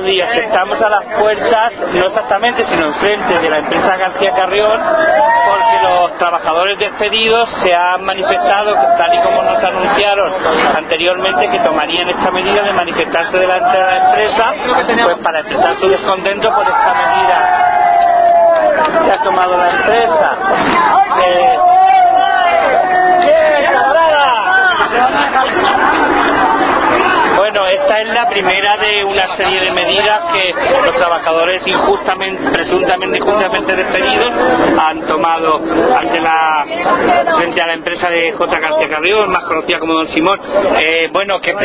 buenos días. Estamos a las puertas, no exactamente, sino enfrente de la empresa García Carrión, porque los trabajadores despedidos se han manifestado, tal y como nos anunciaron anteriormente, que tomarían esta medida de manifestarse delante de la empresa, pues para expresar su descontento por esta medida que ha tomado la empresa. Bueno, esta es la primera de una serie de medidas que los trabajadores presuntamente injustamente despedidos han tomado frente a la empresa de J. García Carrión, más conocida como Don Simón. Bueno, ¿qué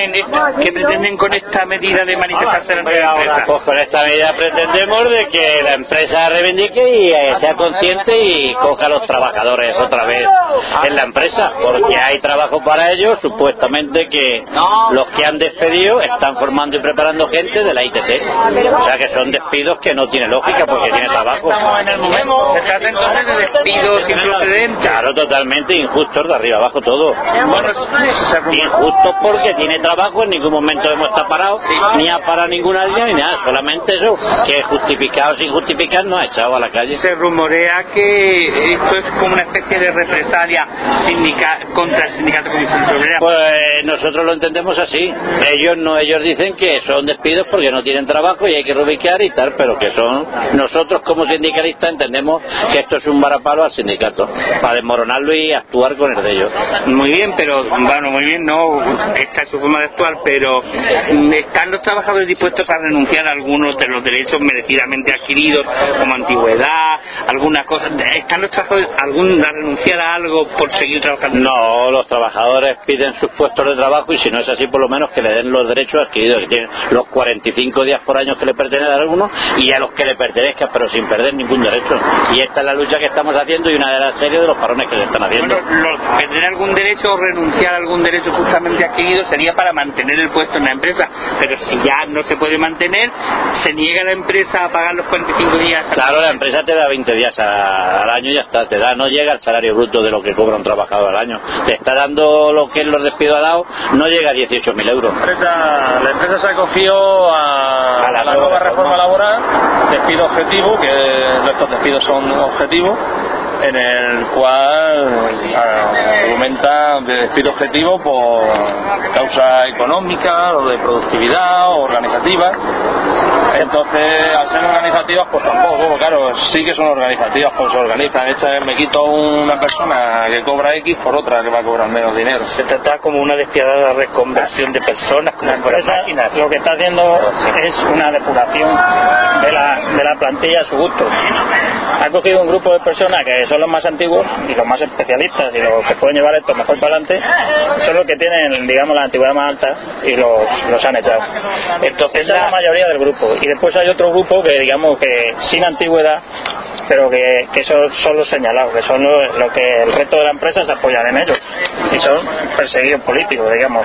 pretenden con esta medida de manifestarse delante de la empresa? Pues con esta medida pretendemos de que la empresa reivindique y sea consciente y coja a los trabajadores otra vez en la empresa, porque hay trabajo para ellos, supuestamente que los que han despedido están formando y preparando gente de la ITT, o sea que son despidos que no tiene lógica porque tiene trabajo. ¿Se trata entonces de despidos sin precedentes? Claro, totalmente injustos, de arriba abajo todo. Bueno, injustos porque tiene trabajo, en ningún momento hemos estado parados, ni ha parado ninguna línea ni nada, solamente eso, que justificado sin justificar nos ha echado a la calle. Se rumorea que esto es como una especie de represalia contra el sindicato Comisión Obrera. Pues nosotros lo entendemos así. Ellos dicen que son despidos porque no tienen trabajo y hay que reubicar y tal, pero que nosotros como sindicalistas entendemos que esto es un varapalo al sindicato para desmoronarlo y actuar con el de ellos. Muy bien, pero bueno, muy bien, no, esta es su forma de actuar, pero ¿están los trabajadores dispuestos a renunciar a algunos de los derechos merecidamente adquiridos, como antigüedad, alguna cosa? ¿Están los trabajadores a renunciar a algo por seguir trabajando? No, los trabajadores piden sus puestos de trabajo y si no es así, por lo menos que le den los derechos adquiridos, que tienen los 45 días por año que le pertenecen a algunos y a los que le pertenezcan, pero sin perder ningún derecho. Y esta es la lucha que estamos haciendo y una de las series de los parones que se están haciendo. Bueno, perder algún derecho o renunciar a algún derecho justamente adquirido sería para mantener el puesto en la empresa, pero si ya no se puede mantener, se niega la empresa a pagar los 45 días. Claro, la empresa te da 20 días al año y ya está, no llega al salario bruto de lo que cobra un trabajador al año, te está dando lo que los despidos ha dado, no llega a 18.000 euros. La empresa se acogió a la nueva reforma laboral, despido objetivo, que estos despidos son objetivos, en el cual argumenta de despido objetivo por causa económica o de productividad o organizativa. Entonces, al ser organizativas, pues tampoco, claro, sí que son organizativas, pues se organizan. Me quito una persona que cobra X por otra que va a cobrar menos dinero. Se trata como una despiadada reconversión de personas, como máquinas. Lo que está haciendo es una depuración de la plantilla a su gusto. Ha cogido un grupo de personas que son los más antiguos y los más especialistas y los que pueden llevar esto mejor para adelante, son los que tienen, digamos, la antigüedad más alta y los han echado. Entonces, esa es la mayoría del grupo. Y después hay otro grupo que, digamos, que sin antigüedad, pero que son los señalados, que son lo que el resto de la empresa se apoyan en ellos y son perseguidos políticos, digamos.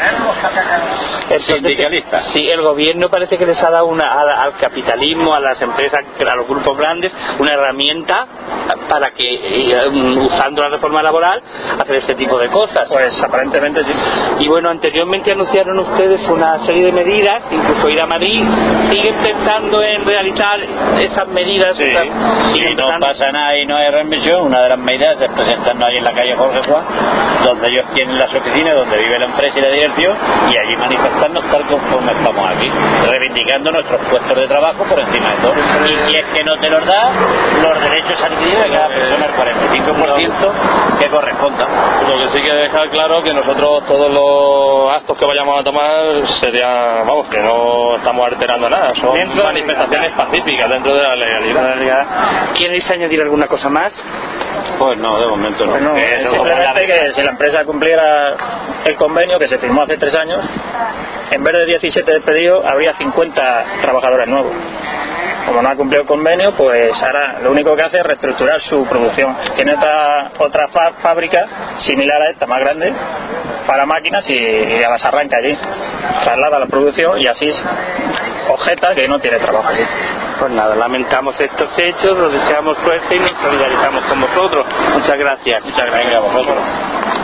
Sindicalistas. Sí, el gobierno parece que les ha dado al capitalismo, a las empresas, a los grupos grandes, una herramienta para que, usando la reforma laboral, hacer este tipo de cosas. Pues aparentemente sí. Y bueno, anteriormente anunciaron ustedes una serie de medidas, incluso ir a Madrid. ¿Siguen pensando en realizar esas medidas? Sí, si no pasa nada y no hay remisión, una de las medidas es presentarnos ahí en la calle Jorge Juan, donde ellos tienen las oficinas, donde vive la empresa y la dirección, y allí manifestarnos tal conforme estamos aquí, reivindicando nuestros puestos de trabajo por encima de todo. Y si es que no te los da, los derechos adquiridos de cada persona, el 45% que corresponda. Lo que sí que dejar claro que nosotros todos los actos que vayamos a tomar serían, vamos, que no estamos alterando nada, son manifestaciones pacíficas dentro de la legalidad. ¿Quieres añadir alguna cosa más? Pues no, de momento no. Bueno, simplemente que si la empresa cumpliera el convenio que se firmó hace 3 años, en vez de 17 despedidos habría 50 trabajadores nuevos. Como no ha cumplido el convenio, pues ahora lo único que hace es reestructurar su producción. Tiene otra fábrica similar a esta, más grande, para máquinas y las arranca allí. Traslada la producción y así objeta que no tiene trabajo allí. Pues nada, lamentamos estos hechos, nos deseamos suerte y nos solidarizamos con vosotros. Muchas gracias. Muchas gracias a vosotros.